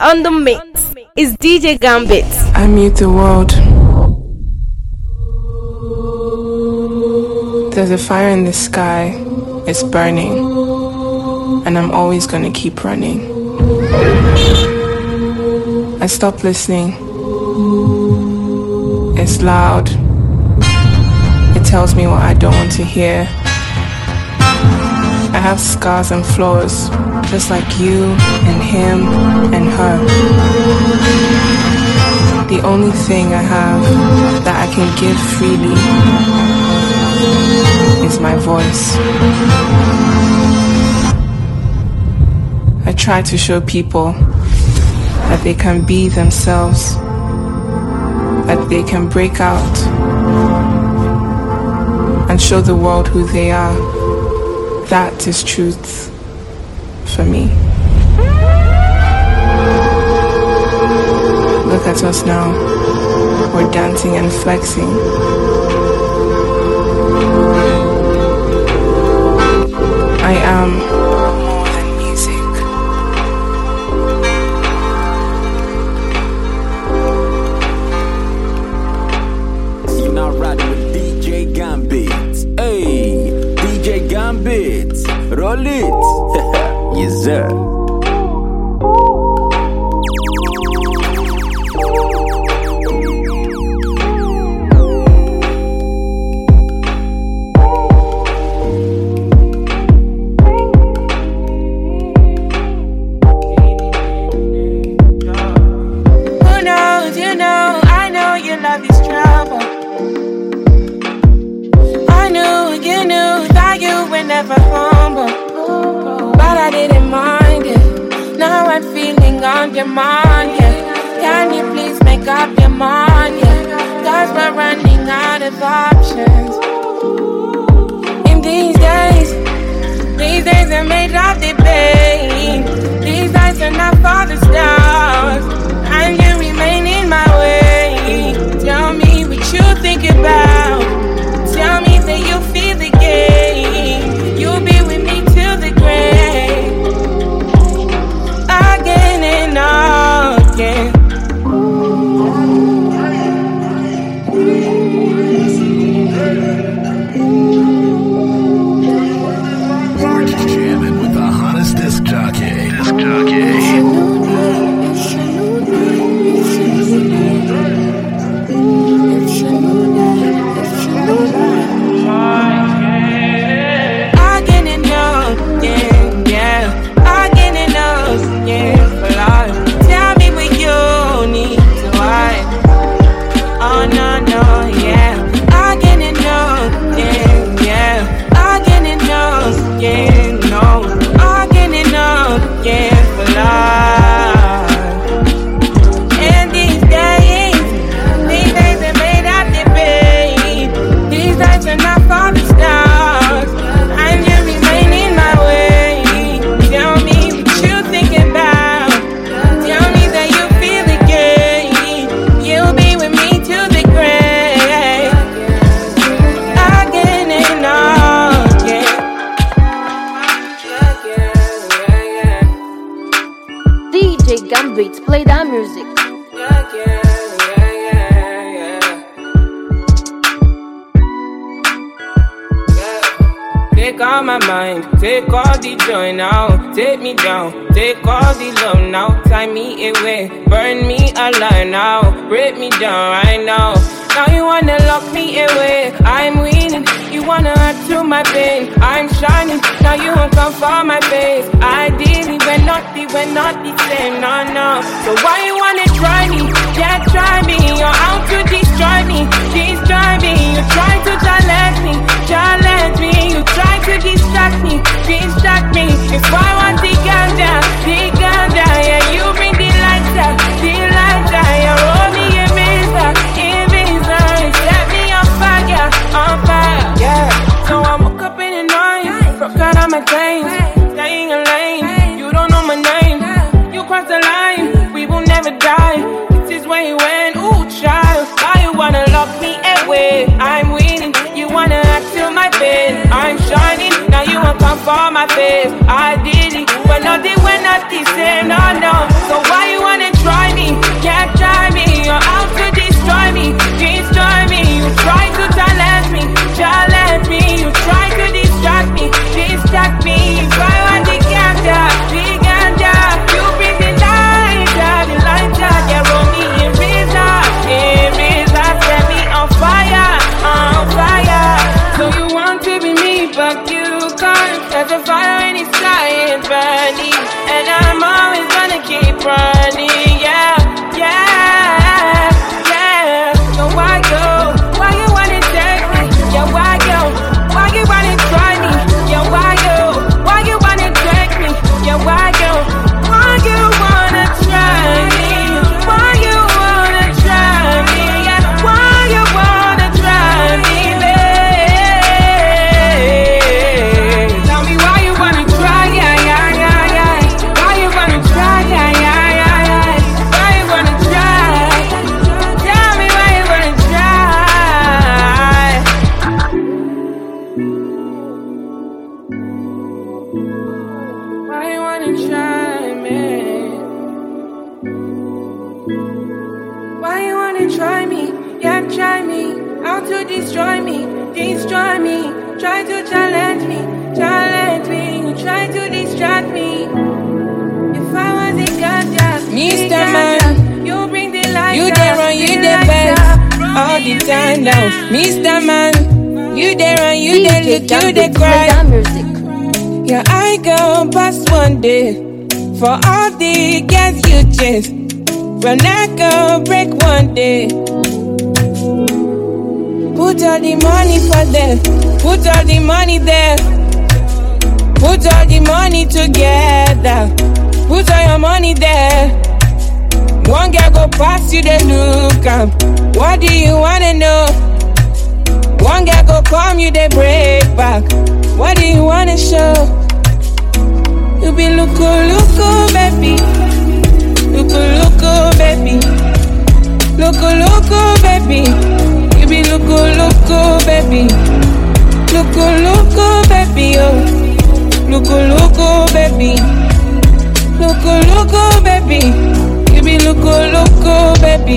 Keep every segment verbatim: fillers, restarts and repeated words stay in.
On the mix is D J Gambit. I mute the world. There's a fire in the sky. It's burning. And I'm always gonna keep running. I stop listening. It's loud. It tells me what I don't want to hear. I have scars and flaws, just like you and him and her. The only thing I have that I can give freely is my voice. I try to show people that they can be themselves, that they can break out and show the world who they are. That is truth for me. Look at us now. We're dancing and flexing. I am more than music. You're not riding with D J Gambit. Hey, D J Gambit, roll it. Yes, sir. Never humble, but I didn't mind it. Now I'm feeling on your mind, yeah. Can you please make up your mind, yeah? Cause we're running out of options. In these days, these days are made of debate. These days are not for the stars, and you remain in my way. Tell me what you think about. Tell me that you feel the game. You'll be with me till the grave. Again and again. You're jamming with the hottest disc jockey. Disc jockey. Play that music. Yeah, yeah, yeah, yeah, yeah. Take all my mind, take all the joy now. Take me down, take all the love now. Tie me away, burn me alive now. Break me down right now. Now you wanna lock me away. I'm winning, you wanna add to my pain. I'm shining, now you won't come for my face. Ideally, we're not the, we're not the same, no, no. So why you wanna try me? Yeah, try me. You're out to destroy me, destroy me. You try to challenge me, challenge me. You try to distract me, distract me. If I want the ganja, the ganja, yeah, you bring the lights out, the lights out. You roll me a mister, set me on fire, on fire, yeah. So I woke up in the night, broke out of my chains, staying alive. You don't know my name, you crossed the line. We will never die. This is where you went, ooh, child. Why you wanna lock me away? I'm winning, you wanna add to my bed. I'm shining, now you won't come for my face. I did it, but nothing, we're not the same, no, no. So why you wanna try me? Can't try me. You're out to destroy me, destroy me. You try to challenge me, challenge me. You try to distract me, distract me. If I want the ganja, the ganja, you bring the lighter, the lighter. Yeah, roll me in razor, in razor. Set me on fire, on fire. So you want to be me, but you can't. There's a fire in the sky, it's burning, and I'm always gonna keep running. Yeah, yeah, yeah. So why go? Why you wanna take me? Yeah, why go? Why you wanna try me? Yeah, why go? Why you wanna take me? Yeah, why go? Why you wanna try me? Why you wanna try me? Yeah, why you wanna try me, babe? Tell me why you wanna try, yeah, yeah, yeah, yeah. Why you wanna try, yeah, yeah, yeah, yeah. Why you wanna try? Tell me why you wanna try. Why you wanna try me? Why you wanna try me? Yeah, try me. Out to destroy me, destroy me. Try to challenge me, challenge me. You try to distract me. If I was a ganja, Mister Man, you bring the light. You there run, you there best all the time now. Mister Man, you there run, you there look, you there cry. Music. Yeah, I go past one day for all the girls you chase. When I go break one day, put all the money for them, put all the money there, put all the money together, put all your money there. One girl go past you, they look up. What do you wanna know? One girl go come you, they break back. What do you wanna show? You be looko looko, baby. Looko looko, baby. Looko looko, baby. You be looko looko, baby. Looko looko, baby, oh. Looko looko, baby. Looko looko, baby. You be looko looko, baby.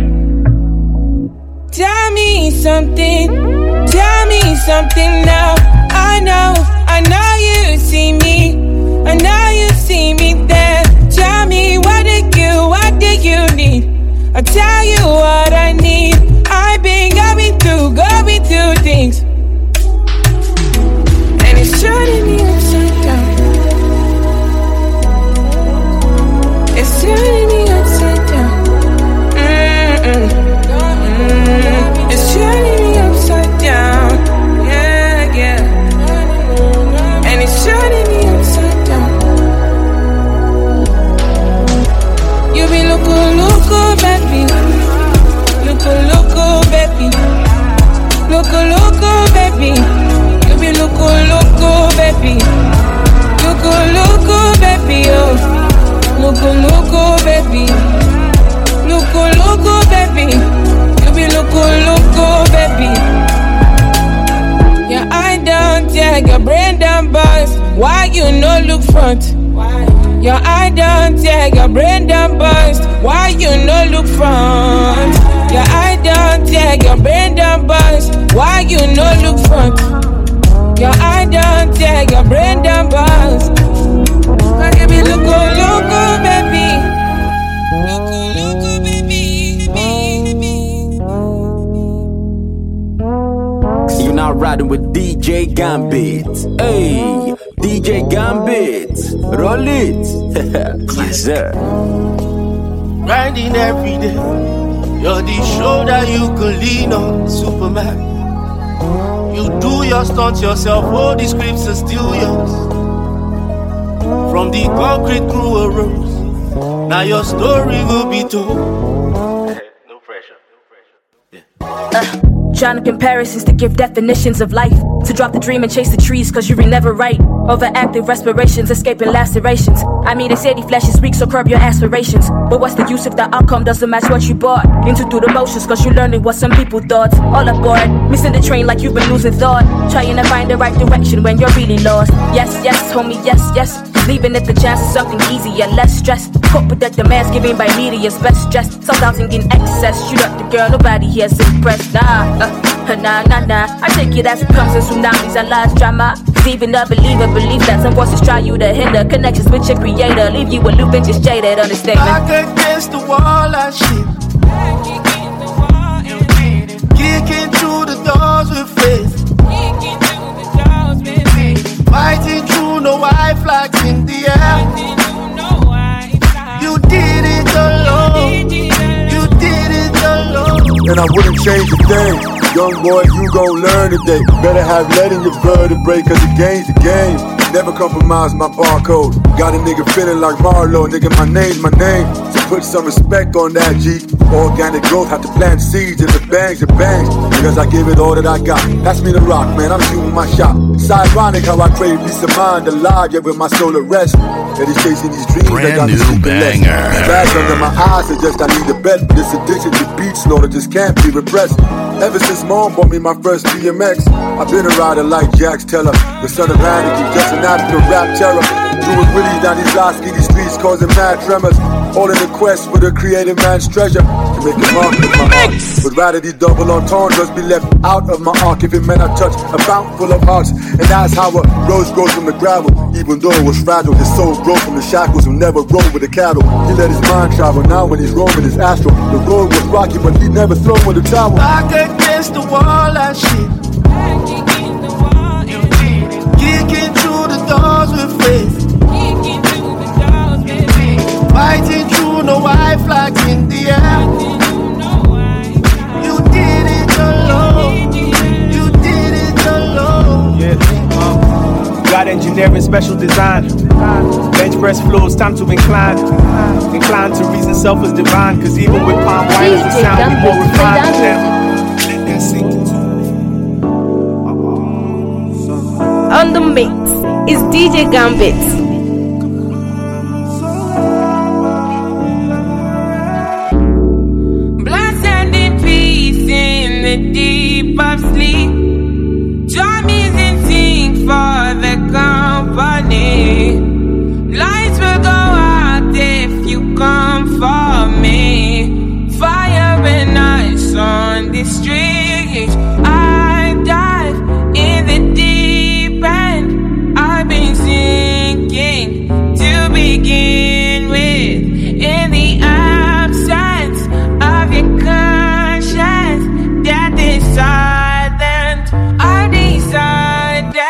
Tell me something, tell me something now. I know, I know you see me, I know you see me there. Tell me what did you, what did you need? I'll tell you what I need. I've been going through, going through things, and it's turning me upside down. It's turning me upside down. Mm-mm. Mm-mm. It's turning me upside down. Yeah, yeah. And it's turning me upside down. You be looko looko, baby. Looko looko, baby. Looko looko, baby. You be looko looko, baby. Looko looko, baby, oh. Looko looko, baby. Looko looko, baby. You be looko looko, baby. Your eye down, tag, your brain down bust. Why you no look front? Your eye down, tag, your brain down bust. Why you no look front? Your eye down, tag, your brain down bust. Why you no look front? Your eye down, tag, your brain down bust. Cause you be looko looko, baby. Looko looko, baby. You're now riding with D J Gambit. Hey, D J Gambit, roll it. Yes, sir. Grinding every day. You're the shoulder you can lean on, Superman. You do your stunts yourself, all the scripts are still yours. From the concrete crew arose, now your story will be told. No pressure, no pressure. Yeah. Uh. Trying to comparisons to give definitions of life. To drop the dream and chase the trees cause you were never right. Overactive respirations, escaping lacerations. I mean they say the flesh is weak so curb your aspirations. But what's the use if the outcome doesn't match what you bought? Into through the motions cause you learning what some people thought. All aboard, missing the train like you've been losing thought. Trying to find the right direction when you're really lost. Yes, yes, homie, yes, yes. Leaving at the chance of something easier, less stress. Cope with the demands given by media's best dressed. Sold out and getting excess. Shoot up the girl, nobody here's impressed. Nah, uh, nah, nah, nah. I take it as it comes in tsunamis and large drama. Even a believer believe that some voices try you to hinder connections with your creator. Leave you a loop and just jaded, understatement. Back against the wall and shit. Kicking through the doors with faith. Fighting through no white flags in the air. You did it alone. You did it alone. And I wouldn't change a thing. Young boy, you gon' learn today. Better have lead in your vertebrae, cause the game's the game. Never compromise my barcode. Got a nigga feeling like Marlo. Nigga, my name's my name. So put some respect on that, G. Organic growth, have to plant seeds and the bangs and bangs. Because I give it all that I got. Pass me the rock, man, I'm shooting my shot. It's ironic how I crave peace of mind alive, yet with my soul at rest. That is chasing these dreams that got me sleeping less. Bags under my eyes suggest I need a bet. This addiction to beat slaughter just can't be repressed. Ever since mom bought me my first B M X, I've been a rider like Jax Teller, the son of anarchy, just an act of rap terror. Doing willies down these last skinny streets, causing mad tremors. All in the quest for the creative man's treasure. To make a mark with my heart. Would rather these double entendres be left out of my arc. If it meant I touch a fountain full of hearts. And that's how a rose grows from the gravel. Even though it was fragile, his soul grows from the shackles who never rode with the cattle. He let his mind travel, now when he's roaming his astral. The road was rocky, but he never thrown with a towel. Back against the wall and shit. Kicking through the doors with faith. Fighting through no white flags in the air. You did it alone. You did it alone. Yeah. Uh, God engineering special design. Bench press flows, time to incline. Incline to reason self is divine. Cause even with palm wine as the sound, we more refined than them. Let that sink into. On the mix is D J Gambit. The deep of sleep, joy music sing for the company. Lights will go out if you come for me. Fire and ice on the street. I dive in the deep end. I've been sinking to begin with. In the absence of your conscience. That is silent, I decided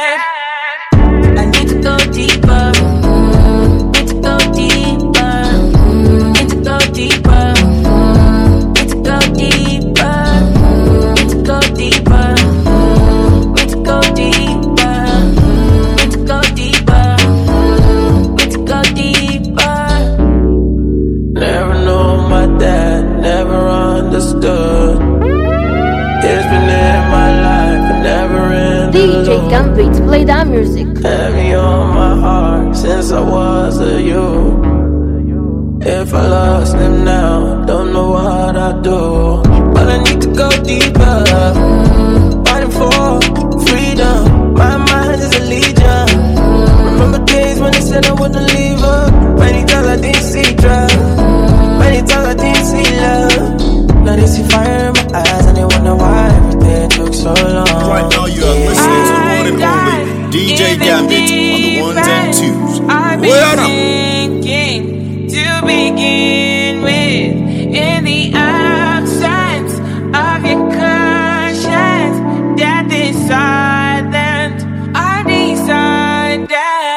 I need to go deeper, need to go deeper, need to go deeper, need to go deeper, need to go deeper, need to go deeper, need to go deeper, need to go deeper. Never know my dad, never understood. It's been in my life, I never ended. D J Gambit, play that music. Heavy on my heart since I was a youth. If I lost him now, don't know what I'd do. But I need to go deeper. Fighting for freedom. My mind is a legion. Remember days when they said I wouldn't leave her. Many times I didn't see drugs. Many times I didn't see love. Now they see fire in my eyes and they wonder why everything took so long. Right now you are yeah. listening to the one and only D J Gambit on the ones and twos. I've been thinking to begin with. In the absence of your conscience that is silent, I decided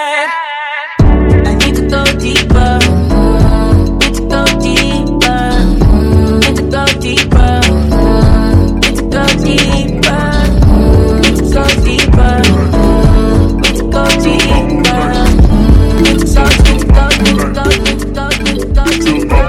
I need to go deeper. Need to go deeper. Need to go deeper. Need to go deeper. Need to go deeper. Need to go deeper. Need to go, need to go, need to go, need to go, need to go deeper.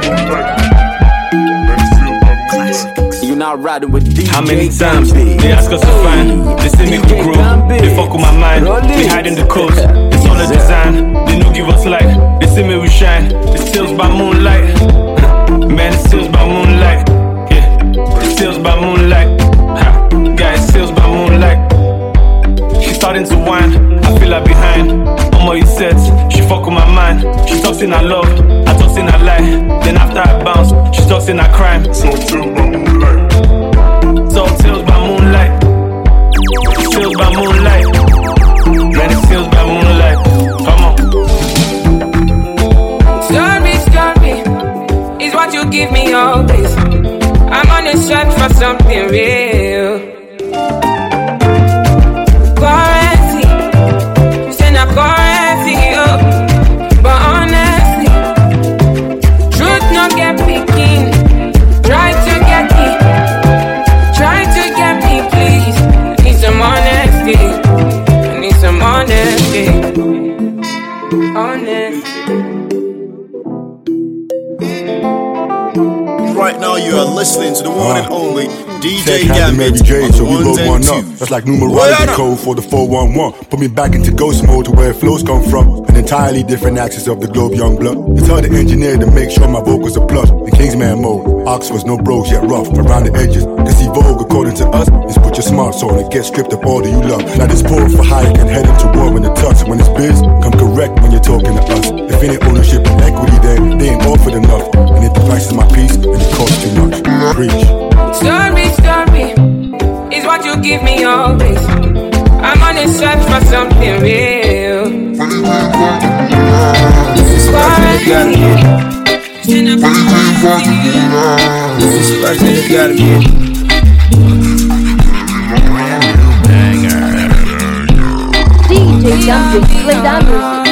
You're not riding with D J. How many times they ask us to find? They say make we grow. They fuck with my mind. They hide in the coast. It's all a design. They no give us light. They say me we shine. It's sales by moonlight. Man, it's sales by moonlight. Yeah, it's sales by moonlight. Ha, guys, sales by moonlight. She's starting to whine. I feel her behind. On my sets, she in a crime. So tell by moonlight. So tales by moonlight. Tales by moonlight. Man, it's tales by moonlight. Come on. Story, story is what you give me always. I'm on a search for something real. Currency, you say not currency, oh. But honestly, truth not get picking. Try to get me, try to get me, please. I need some honesty, I need some honesty, honesty. Right now you are listening to the one and only D J Gambit. Mary J, so we load one up. That's like numerology well, code for the four one one. Put me back into ghost mode to where flows come from. An entirely different axis of the globe, young blood. I tell the engineer to make sure my vocals are plush. In Kingsman mode, Oxford's no bros yet rough around the edges. Cause see Vogue according to us is put your smarts on and get stripped of all that you love. Now this poor for hire can head into war when it touch. When it's biz, come correct when you're talking to us. If any ownership and equity there, they ain't offered enough. And it devices my peace and it costs too much. Preach. Story, story is what you give me always. I'm on a search for something real. This is what you gotta get. This is what you gotta get. D J Gambit, play that music.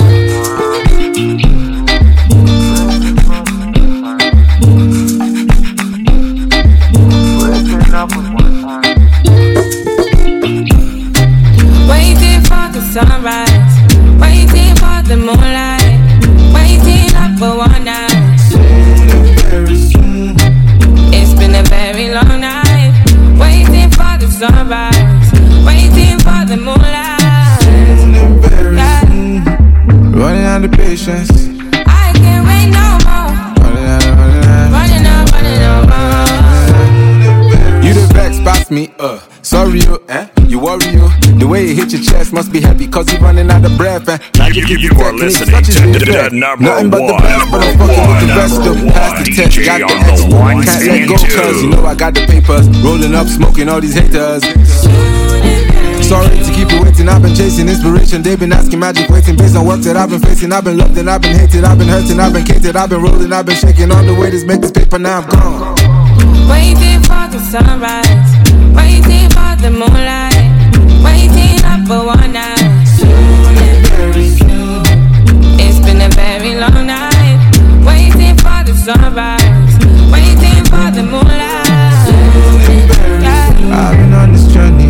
Sunrise, waiting for the moonlight, waiting up for one night. Very soon. It's been a very long night, waiting for the sunrise, waiting for the moonlight. Very yeah. soon. Running out of patience. I can't wait no more. Running out, running out, running out, running out more. You the vex past me, uh. Sorry, you, eh? You worry, you. The way it hit your chest must be heavy, cause you're running out of breath, eh? You, you, you are listening to the number Nothing but the one, best, but I'm fucking with the rest of past the test, got the X, can't let go, cause you know I got the papers. Rolling up, smoking all these haters. Sorry to keep you waiting, I've been chasing inspiration. They've been asking magic, waiting based on work that I've been facing. I've been loved and I've been hated, I've been hurting, I've been catered, I've been rolling, I've been shaking on the way to make this paper, now I'm gone. Waiting for the sunrise, waiting for the moonlight, waiting up for one night. Soon and very soon. It's been a very long night, waiting for the sunrise, waiting for the moonlight. Yeah. I've been on this journey,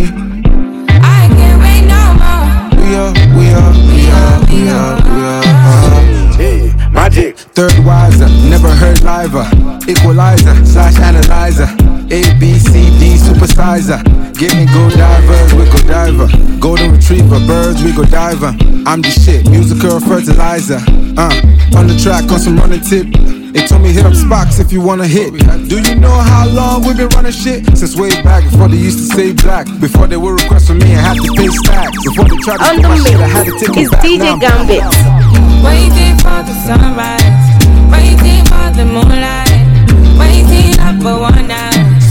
I can't wait no more. We are, we are, we are, we are, we are, uh, hey, magic. Third wiser, never heard liver. Equalizer, slash analyzer. A, B, C, D, supersizer. Getting go divers, we go diver. Golden retriever, birds, we go diver. I'm the shit, musical fertilizer. Uh, on the track, on some running tip. They told me hit up Spox if you wanna hit. Do you know how long we've been running shit? Since way back, before they used to say black. Before they would request from me and have to pay stacks. Before they tried to steal my shit, I had to take it back. It's D J Gambit. Waiting for the sunrise, waiting for the moonlight, waiting up for one night.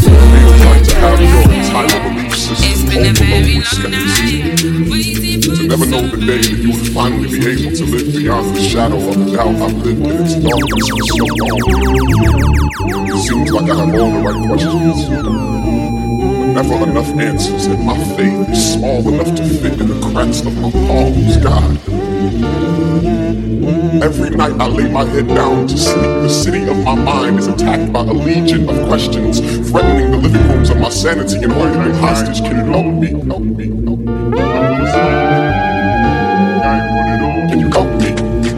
It's been a very long night, waiting for to never know the day that you would finally be able to live beyond the shadow of the doubt I've lived in its darkness for so long. It seems like I have all the right questions, but never enough answers, and my faith is small enough to fit in the cracks of my palms, God. Every night I lay my head down to sleep, the city of my mind is attacked by a legion of questions, threatening the living rooms of my sanity and holding me hostage. Can you help me? Help me? Help me? Can you help me?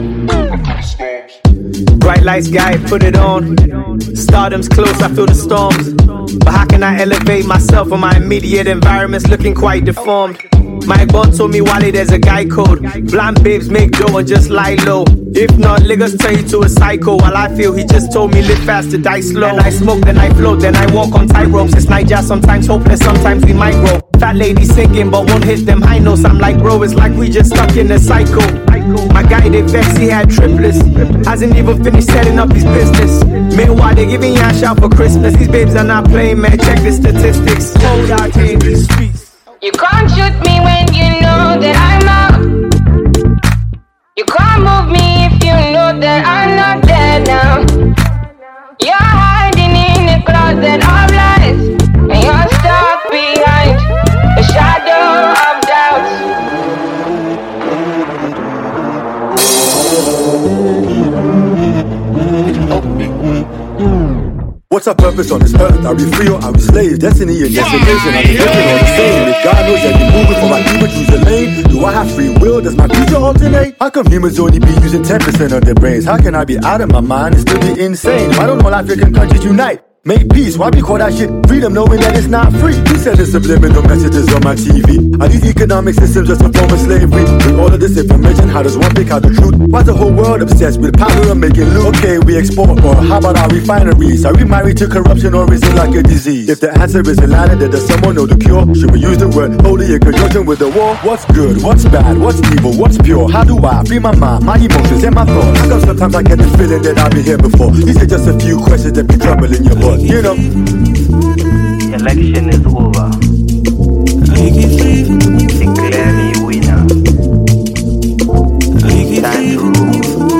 Bright lights, guy, put it on. Stardom's close, I feel the storms. But how can I elevate myself when my immediate environment's looking quite deformed? My bond told me, Wally, there's a guy code. Blind babes make dough and just lie low. If not, niggas turn you to a psycho. While I feel he just told me live fast to die slow. And I smoke, then I float, then I walk on tight ropes. It's Niger, sometimes hopeless, sometimes we might grow. Fat lady singing, but won't hit them high notes. I'm like, bro, it's like we just stuck in a cycle. My guy, they vex, he had triplets. Hasn't even finished setting up his business. Meanwhile, they They giving you a shout for Christmas. These babes are not playing, man. Check the statistics. Cold out here in these streets. You can't shoot me when you know that I'm out. You can't move me if you know that I'm not there now. You're hiding in a closet of lies, and you're stuck behind the shadow of doubt. What's our purpose on this earth? Are we free or are we slaves? Destiny and destination, are we living on the same? If God knows that you're moving for my human choose a lane, do I have free will? Does my future alternate? How come humans only be using ten percent of their brains? How can I be out of my mind and still be insane? Why don't all African countries unite? Make peace, why we call that shit freedom knowing that it's not free? Who said the subliminal messages on my T V? Are these economic systems just a form of slavery? With all of this information, how does one pick out the truth? Why's the whole world obsessed with power and making loot? Okay, we export, or how about our refineries? Are we married to corruption or is it like a disease? If the answer is Aladdin, then does someone know the cure? Should we use the word holy in conjunction with the war? What's good, what's bad, what's evil, what's pure? How do I free my mind, my emotions and my thoughts? How come sometimes I get the feeling that I've been here before? These are just a few questions that be troubling your butt, you know? Election is over. Declare me winner. Time to rule.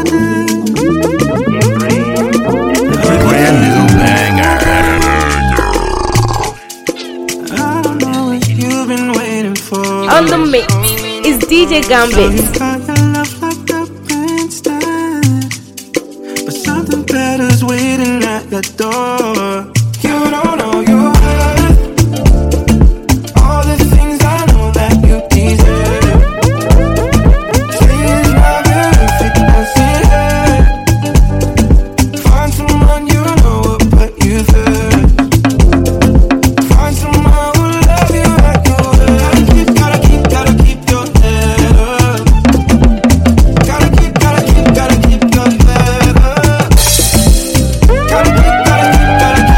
Brand new banger. I don't know what you've been waiting for. On the mix is D J Gambit. But something better's waiting at the door. You don't know your worth. All the things I know that you deserve. Say it's not good if it doesn't hurt. Find someone you know will put you first. Find someone who love you like you would. Gotta keep, gotta keep, gotta keep your head up. Gotta keep, gotta keep, gotta keep your head up. Gotta keep, gotta keep, gotta keep.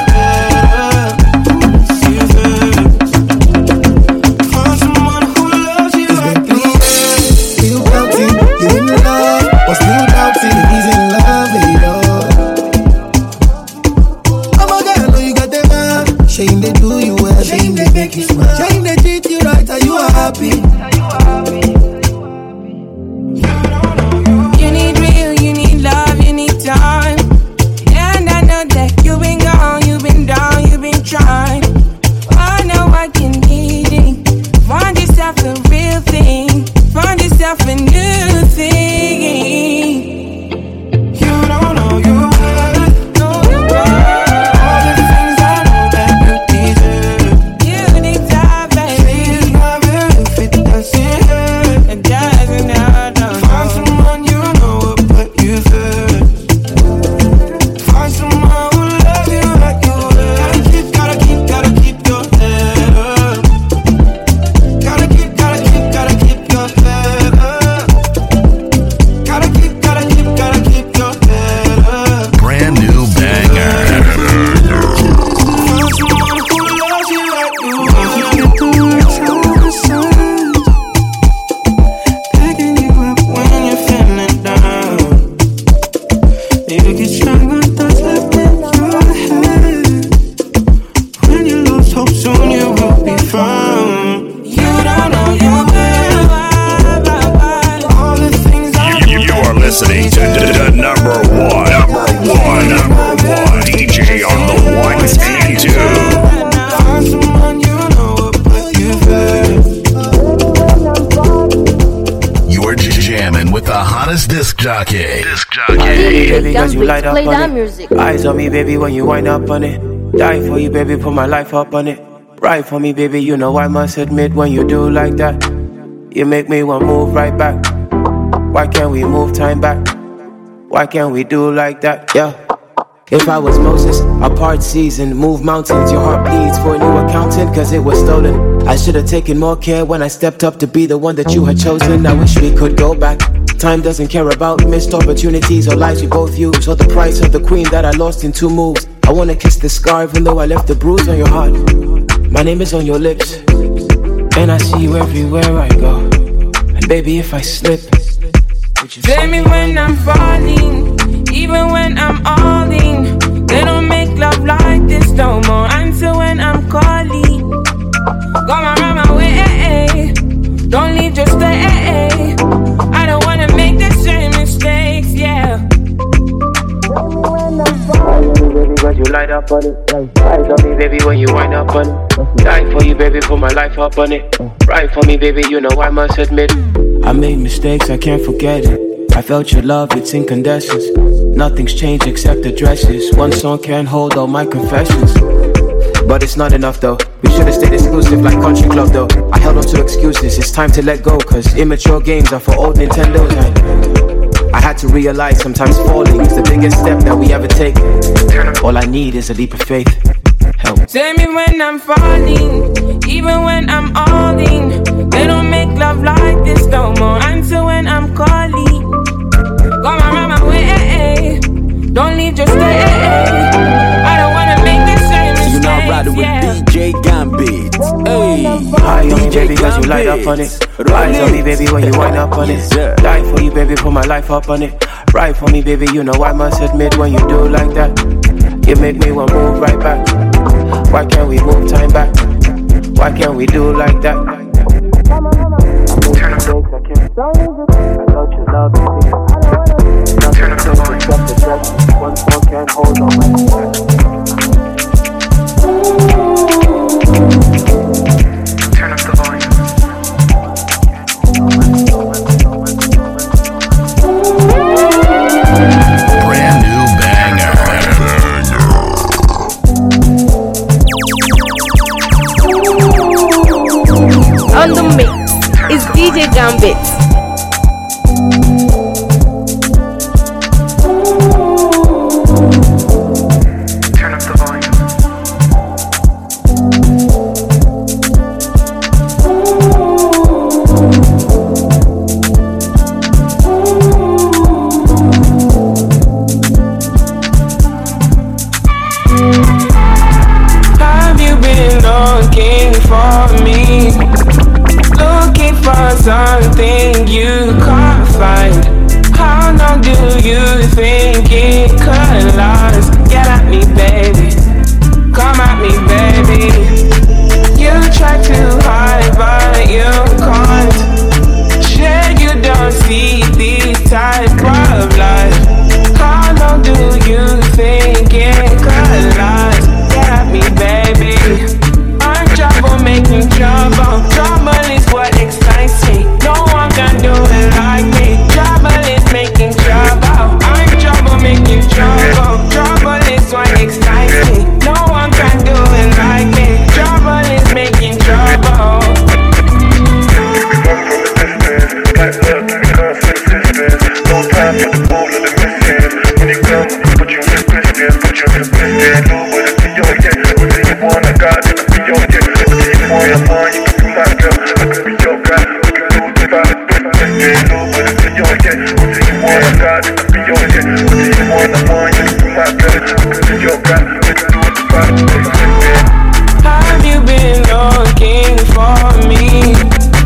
Play that music. Eyes on me, baby, when you wind up on it. Die for you, baby, put my life up on it. Ride for me, baby, you know I must admit when you do like that, you make me want to move right back. Why can't we move time back? Why can't we do like that? Yeah. If I was Moses, a part season, move mountains. Your heart bleeds for a new accountant, cause it was stolen. I should've taken more care when I stepped up to be the one that you had chosen. I wish we could go back. Time doesn't care about missed opportunities or lives we both use, or the price of the queen that I lost in two moves. I wanna kiss the scar even though I left the bruise on your heart. My name is on your lips, and I see you everywhere I go. And baby, if I slip, would you blame me when I'm falling, even when I'm all in. Then light up on it. Rise on me, baby, when you wind up on it. Die for you, baby, put my life up on it. Ride for me, baby, you know I must admit. I made mistakes, I can't forget it. I felt your love, it's incandescence. Nothing's changed except the dresses. One song can't hold all my confessions. But it's not enough though. We should've stayed exclusive like Country Club though. I held on to excuses, it's time to let go. Cause immature games are for old Nintendos. I, I had to realize sometimes falling is the biggest step that we ever take. All I need is a leap of faith. Help. Tell me when I'm falling, even when I'm all in. They don't make love like this no more. Answer when I'm calling. Come around my way, don't leave, just stay. I don't wanna make the same mistakes. You know riding with yeah. D J Gambit. Hey, high on me, baby, cause you light up on it. Rise on me, baby, when you wind up on it. Die for you, baby, put my life up on it. Ride for me, baby, you know I must admit when you do like that, you make me want move right back. Why can't we move time back? Why can't we do like that? Turn up the volume. I thought you loved me. Turn up the volume. One more can't hold on my Turn up the volume. Brand new banger. On the mix is D J Gambit. Something you can't find. How long do you think it could last? Get at me, baby. Come at me, baby. You try to hide, but you can't. Sure, you don't see this type of life. How long do you think it could last? Get at me, baby. I'm trouble making trouble. Trouble is what excites me. No one can do it like me. Trouble is making trouble. I'm trouble making trouble. Trouble is what excites me. No one can do it like me. Trouble is making trouble. No time for the ball of the misfits. When you come, put you in Christians, put you in Christians. Do what it's in your head. What do you want? I got it in your head. What do you want? I'm on, you can be my girl. I can be your guy. We can do it without a business. Do what it's in your head. What do you want? I got it in your head. What do you want? I'm on, you can be my girl. I can be your guy. We can do it without a business. Have you been looking for me?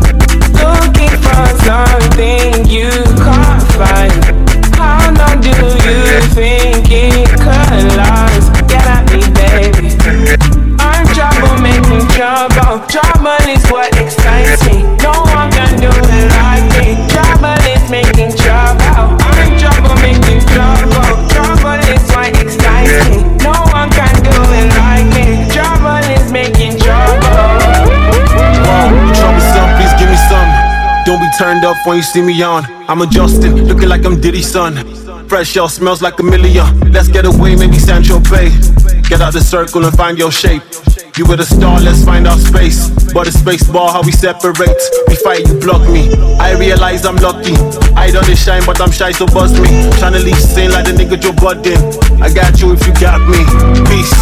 Looking for something you can't find. How long do you think it could last? Get at me, baby. I'm trouble making trouble. Trouble is what excites me. No one can do it like me. Trouble is making trouble. I'm trouble making trouble. Trouble is what excites me. No one can do it like me. Trouble is making trouble. Wow, you troublesome, please give me some. Don't be turned up when you see me on. I'm adjusting, looking like I'm Diddy's son. Fresh y'all smells like a million. Let's get away, maybe Sancho Bay. Get out the circle and find your shape. You were the star, let's find our space. But the space bar, how we separate. We fight, you block me. I realize I'm lucky. I don't shine, but I'm shy, so buzz me. Tryna leave sane like the nigga Joe Budden. I got you if you got me. Peace.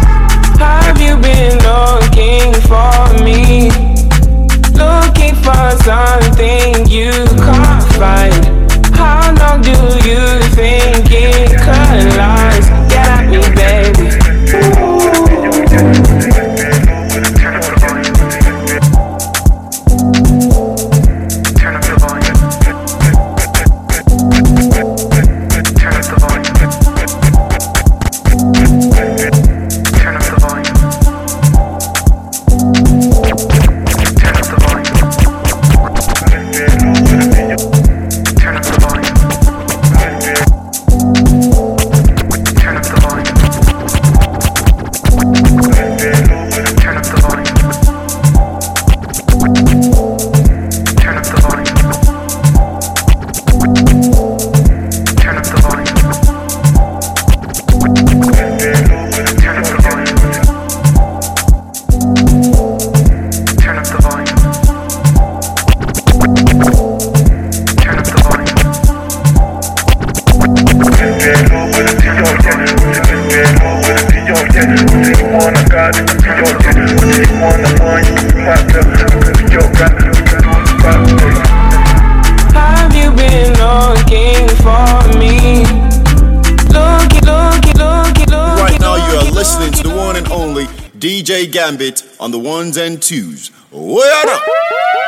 Have you been looking for me? Looking for something you can't find. How long do you think it could last? Get at me, baby. Turn only D J Gambit on the ones and twos. What up?